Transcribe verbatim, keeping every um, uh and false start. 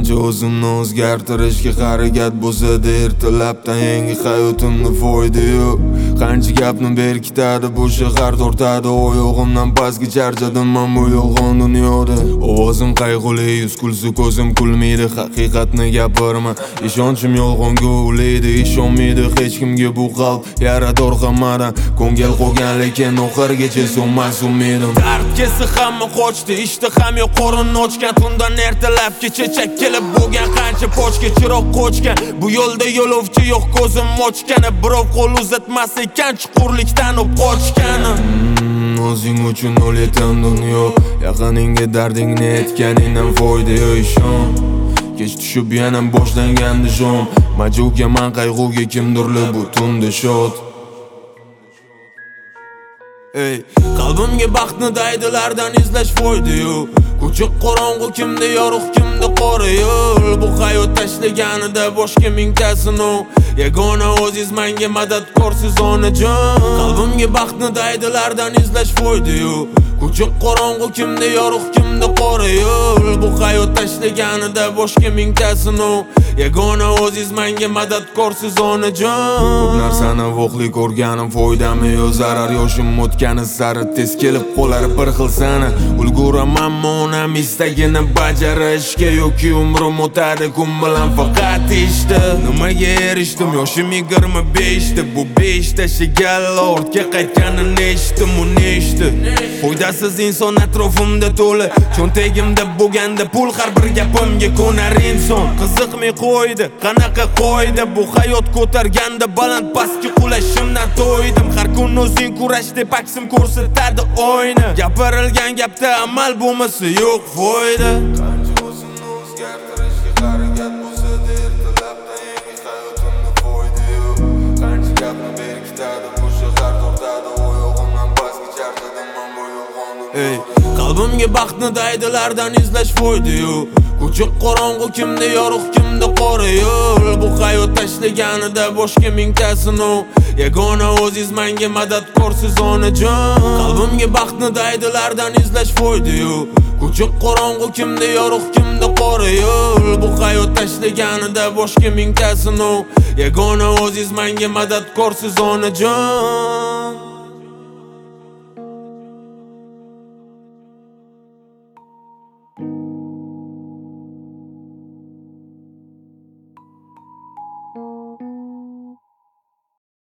Qancha o'zimni o'zgartirishga harakat bo'lsa-da, ertalabdan yangi hayotimni foyda yo'q. Qancha gapni berkitadi bu shahar tortadi, oyog'imdan pastga charchadim men bu yolg'on dunyoda. Ovozim qayg'uli, yuz kulsa ko'zim kulmaydi, haqiqatni gapirma. Ishonchim yolg'onga ulaydi, ishonmaydi hech kimga bu qalb yarador hammadan. Ko'ngil qo'ygan lekin oxirgacha so'nmas umidim. Dard kelsa hamma qochdi, ishda ham yo'q qo'rinni ochgan. Tundan ertalabgacha chakilib bo'lgan qancha pochka chiroq qochgan. Bu yo'lda yo'lovchi yo'q, ko'zim ochgan. Birov qo'l uzatmas ekan chuqurlikdan o'p qochgani. O'zing uchun o'lasan dunyo, yaqiningga dardingni aytganingdan foyda yo'q ishon. Kech tushib yana boshlangandi jom, majuga man qayg'uga kimdirlar butunda shod. Ey, qalbimga baxtni daydilardan izlash foyda yo'q. Ko'cha qorong'u, kimda yorug', kimda qora yo'l. Bu hayot tashlaganida boshqa mingtasin u. Yagona o'ziz menga madadkorsiz onajon. Qalbimga baxtni daydilardan izlash foyda yo'q. Ko'cha qorong'u, kimda yorug', kimda qora yo'l. Bu hayot tashlaganida boshqa mingtasin u. Yagona o'ziz menga madadkorsiz onajon. Ko'p narsani voqli ko'rganim foydami yo'q, zarar yoshim o'tgani sari tez kelib qolar bir xil sana. Ulguraman onam istagini bajarishga, yoki umrim o'tadi kun bilan faqat ishda. Nimaga erishdim yoshim yigirma beshda, bu beshta shigalla ortga qaytganini eshitdim, uni eshitdi. Foydasiz inson atrofimda to'la, cho'ntagimda bo'lganda pul har bir gapimga ko'nar inson. Qiziqmay qo'ydi, qanaqa qo'ydi bu hayot ko'targanda baland pastga qulashimdan to'ydim. Har kun o'zing kurash deb aksim ko'rsatadi oyna. Gapirilgan gapda amal bo'lmasa yo'q foyda. Qancha o'zimni o'zgartirishga harakat bo'lsa-da, ertalabdan yangi hayotimni foyda yo'q. Qancha gapni berkitadi bu shahar tortadi, oyog'imdan pastga charchadim men bu yolg'on. Ey, qalbimga baxtni daydilardan izlash foyda yo'q. Ko'cha qorong'u, kimda yorug', kimda qora yo'l. Bu hayot tashlaganida boshqa mingtasin u. Yagona o'ziz menga madadkorsiz onajon. Qalbimga baxtni daydilardan izlash foyda yo'q. Ko'cha qorong'u, kimda yorug', kimda qora yo'l. Bu hayot tashlaganida boshqa mingtasin u. Yagona o'ziz menga madadkorsiz onajon.